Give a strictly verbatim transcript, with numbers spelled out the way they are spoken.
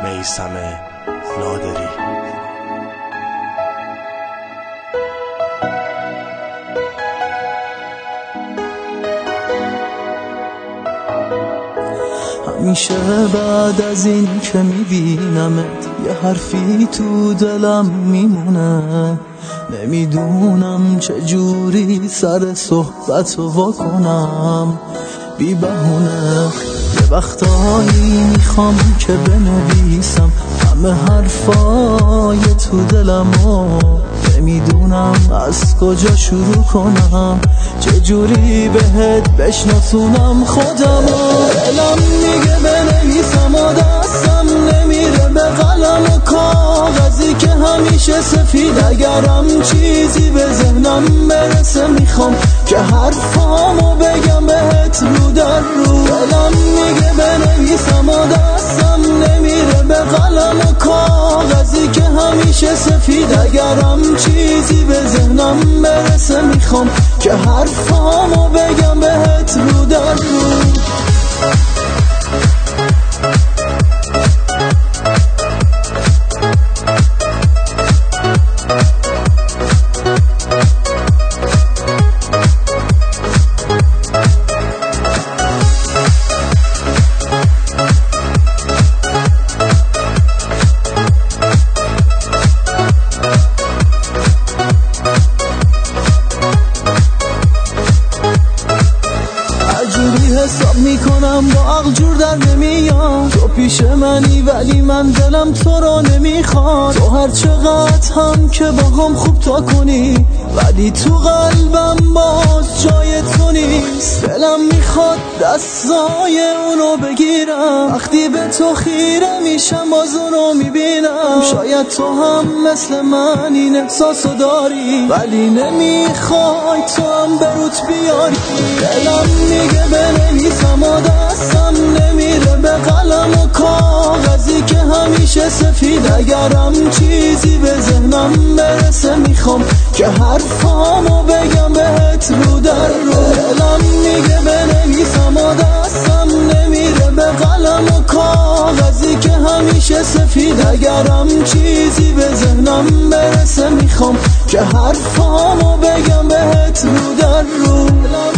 میثم نادری. همیشه بعد از این که میبینمت یه حرفی تو دلم میمونه، نمیدونم چجوری سر صحبتو واکنم بی بهونه. یه وقتایی میخوام که بنویسم همه حرفای تو دلمو، نمیدونم از کجا شروع کنم، چجوری بهت بشناسونم خودمو. دلم میگه بنویسم و دستم نمیره به قلم و کاغذی که همیشه سفید. اگرم چیزی به ذهنم برسه میخوام که حرفامو بگم بهت رو در رو. دلم میگه بنویسم و دستم نمیره به قلم و کاغذی که همیشه سفید. اگرم چیزی به ذهنم برسه میخوام که حرفامو بگم بهت رو در رو. حساب میکنم با عقل جور در نمیام، تو پیش منی ولی من دلم تو رو نمیخواد. تو هر چقدر هم که باهم خوب تا کنی ولی تو قلبم باز جای تو نیست. دلم میخواد دستای اونو بگیرم، وقتی به تو خیره میشم باز اونو میبینم. شاید تو هم مثل من این احساسو داری ولی نمیخوای تو هم بروت بیاری. دلم میگه بنویسم و دستم نمیره به قلم و کاغذی که همیشه سفید. اگرم چیزی به ذهنم برسه میخوام که حرفامو بگم بهت رو در رو. دلم میگه بنویسم و دستم نمیره به قلم و کاغذی که همیشه سفید. اگرم چیزی به ذهنم برسه میخوام که حرفامو بگم بهت رو در رو.